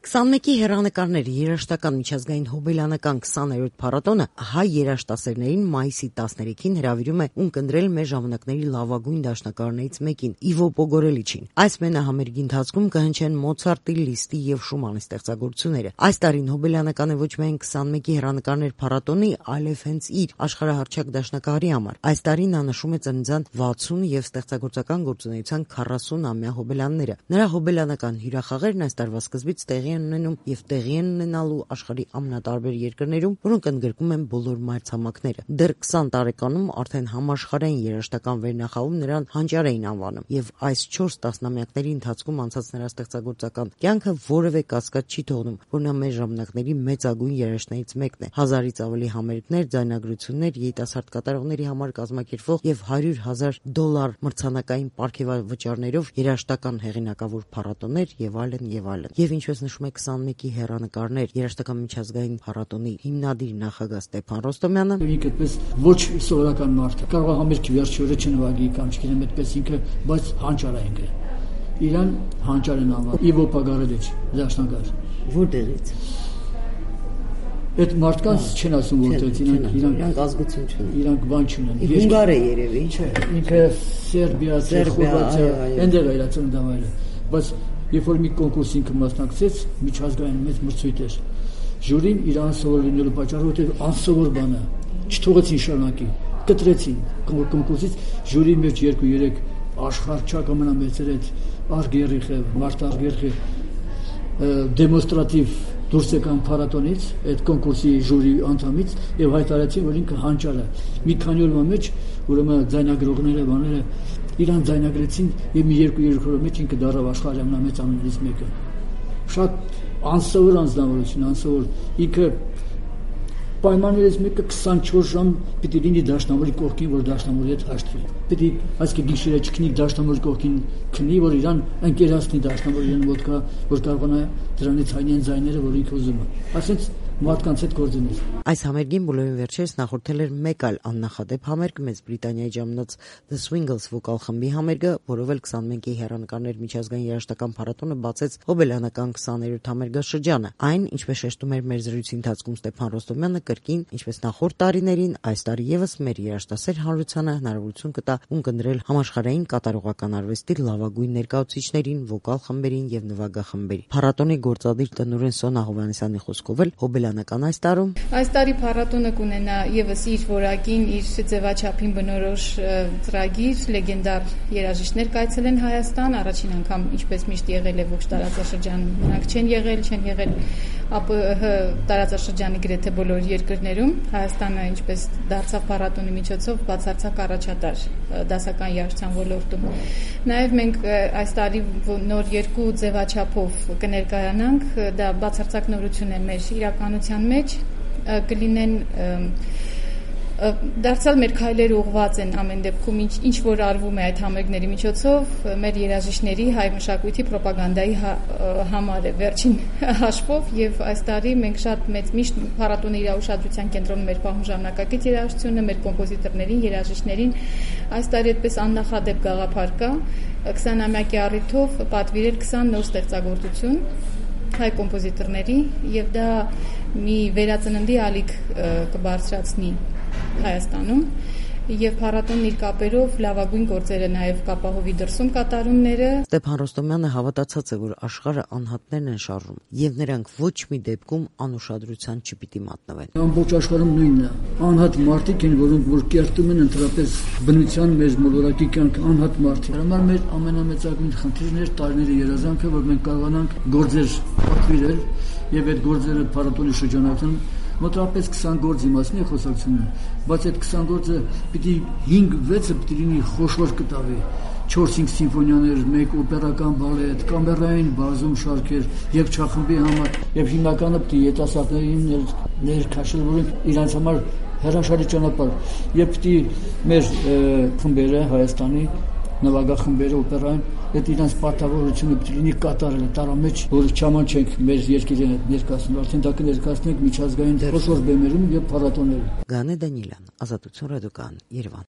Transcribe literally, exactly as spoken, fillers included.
քսանմեկի հեռանկարների երաժշտական միջազգային հոբելյանական քսաներորդ փառատոնը հայ երաժշտասերներին մայիսի տասներեքին հրավիրում է ունկնդրել մեր ժամանակների լավագույն դաշնակահարներից մեկին՝ Իվո Պոգորելիչին։ Այս մենահամերգի ընթացքում կհնչեն Մոցարտի, Լիստի եւ Շումանի ստեղծագործությունները։ Այս տարին հոբելյանական է ոչ միայն քսանմեկի հեռանկարներ փառատոնի, այլև հենց իր աշխարհահռչակ դաշնակահարի համար։ Այս տարին նա նշում է ծննդյան վաթսուն եւ ստեղծագործական գործունեության քառասուն-ամյա հոբելյանները։ Նրա հոբելյանական հյուրախաղերն այս տարվա սկզբից տեղի են ունենում եւ տեղի են ունենալու աշխարհի ամենատարբեր երկրներում, որոնք ընդգրկում են բոլոր մայրցամաքները։ Դեռ քսան տարեկանում արդեն համաշխարհային երաժշտական վերնախավում նրան հանճար էին անվանում եւ այս չորս տասնամյակների ընթացքում անցած նրա ստեղծագործական կյանքը որևէ կասկած չի թողնում, որ նա մեր ժամանակների մեծագույն երաժշտներից մեկն է։ Հազարից ավելի համերգներ, ձայնագրություններ, երիտասարդ կատարողների համար կազմակերպվող եւ հարյուր հազար դոլար մրցանակային պարգևավճարներով երաժշտական հեղինակավոր փառատոներ եւ այլն եւ այլն։ Եվ ինչպես նշում է քսանմեկի հեռանկարներ երաժշտական միջազգային փառատոնի հիմնադիր նախագահ Ստեփան Ռոստոմյանը, ինքը այդպես ոչ սովորական մարդ է։ Կարող է համերգի վերջի օրը չնվագի կամ չգիտեմ այդպես ինքը, բայց հանճար է ինքը։ Իրան հանճար են անվանում Իվո Պոգորելիչ դաշնակահար։ Որտեղից։ Այդ մարդկանց չեն ասում որտեղից, իրանք իրանք ազգություն չունեն։ Իրանք բան չունեն։ Հունգար է երևի։ Չէ, ինքը Սերբիա, Խորվաթիա, այնտեղ է իր ծննդավայրը։ Բայց երբ որ մի կոնկուրս ինքը մասնակցեց, միջազգային մեծ մրցույթ էր։ Ժյուրին իր անսովոր լինելու պատճառով, որտեղ անսովոր բան է, չթողեցին շարունակի, կտրեցին կոնկուրսից ժյուրի մեջ երկու-երեք աշխարհչակ ամենամեծեր այդ արգերիխը, մարդ արգերիխը դեմոնստրատիվ դուրս եկան փառատոնից, այդ կոնկուրսի ժյուրի անդամից եւ հայտարարեցին, որ ինքը հանճար է։ Մի քանի օրվա մեջ ուրեմն ձայնագրողները, բաները իրան ձայնագրեցին եւ մի երկու-երեք օրվա մեջ ինքը դառավ աշխարհի ամենամեծ անուններից մեկը։ Շատ անսովոր անձնավորություն, անսովոր ինքը պայմաններից մեկը քսանչորս ժամ պիտի լինի դաշնամուրի կողքին, որ դաշնամուրի հետ հաշտվի։ Պիտի այսքի գիշերը չքնի դաշնամուրի կողքին քնի, որ իրան ընկերացնի դաշնամուրի իրան մոտ կա, որ կարողանա դրանից հայնեն ձայները, որ ինքը ուզում է։ Այսինքն մարդկանց հետ գործել։ Այս համերգին բոլորին վերջերս նախորդել էր մեկ այլ աննախադեպ համերգ Մեծ Բրիտանիայի ժամանած The Swingles վոկալ խմբի համերգը, որով էլ քսանմեկի հեռանկարներ միջազգային երաժշտական փառատոնը բացեց հոբելյանական քսաներորդ համերգաշրջանը։ Այն, ինչպես շեշտում էր մեր զրույցի ընթացքում Ստեփան Ռոստոմյանը, կրկին, ինչպես նախորդ տարիներին, այս տարի եւս մեր երաժշտասեր հանրությանը հնարավորություն կտա ունկնդրել համաշխարհային կատարողական արվեստի լավագույն ներկայացուցիչներին, վոկալ խմբերին եւ նվագախմբերին։ Փառատոնի գործադիր տնօրեն Սոնա Հովհաննիսյանի խոսքով էլ հոբելյանական այս տարում Այս տարի փառատոնը կունենա եւս իր որակին, իր ձևաչափին բնորոշ ծրագիր, լեգենդար երաժիշտներ կայցելեն Հայաստան, առաջին անգամ ինչպես միշտ եղել է ողջ տարածաշրջանում, նրանք չեն եղել, չեն եղել ԱՊՀ տարածաշրջանի գրեթե բոլոր երկրներում։ Հայաստանը ինչպես դարձավ փառատոնի միջոցով բացարձակ առաջատար դասական երաժշտության ոլորտում։ Նաև մենք այս տարի նոր երկու ձևաչափով կներկայանանք, դա բացարձակ նորություն է մեր իրականության մեջ, կլինեն դարձյալ մեր քայլերը ուղղված են ամեն դեպքում ինչ ինչ որ արվում է այդ համերգների միջոցով մեր երաժիշտների հայ մշակույթի ռոպագանդայի համար է վերջին հաշվով եւ այս տարի մենք շատ մեծ միշտ փառատոնի իր ուշադրության կենտրոնում մեր պահում ժամանակակից երաժշտությունը, մեր կոմպոզիտորներին, երաժիշտներին։ Այս տարի այդպես աննախադեպ գաղափար կա քսանամյակի առիթով պատվիրել քսան նոր ստեղծագործություն հայ կոմպոզիտորների եւ դա մի վերածննդի ալիք կբարձրացնի Հայաստանում եւ փառատոնն իր կապերով լավագույն գործերը նաեւ կապահովի դրսում կատարումները։ Ստեփան Ռոստոմյանը հավատացած է, որ աշխարհը անհատներն են շարժում եւ նրանք ոչ մի դեպքում անուշադրության չպիտի մատնվեն։ Ամբողջ աշխարհում նույնն է։ Անհատ մարդիկ են, որոնք որ կերտում են ընդհանրապես բնության մեր մոլորակի կյանքը, անհատ մարդիկ։ Համար մեր ամենամեծագույն խնդիրն էր տարիների երազանքը, որ մենք կարողանանք գործեր պատվիրել եւ այդ գործերը փառատոնի շրջանակում մոտավորապես քսան գործի մասին է խոսակցությունը, բայց այդ քսան գործը պիտի հինգ-վեցը պիտի լինի խոշոր կտավի, չորս-հինգ սիմֆոնիաներ, մեկ օպերական բալետ, կամերային բազում շարքեր, երգչախմբի համար, եւ հիմնականը պիտի երիտասարդներին ներքաշել, որոնք իրենց համար հրաշալի ճանապարհ, եւ պիտի մեր խմբերը Հայաստանի նվագախմբերը օպերային այդ իրենց պարտավորությունը պիտի լինի կատարելը տարամեջ, որ չամանչենք մեր երկիրը ներկայացնել, արդեն դա կներկայացնենք միջազգային խոշոր բեմերում եւ փառատոներում։ Գանե Դանիելյան, Ազատություն ռադիոկայան, Երևան։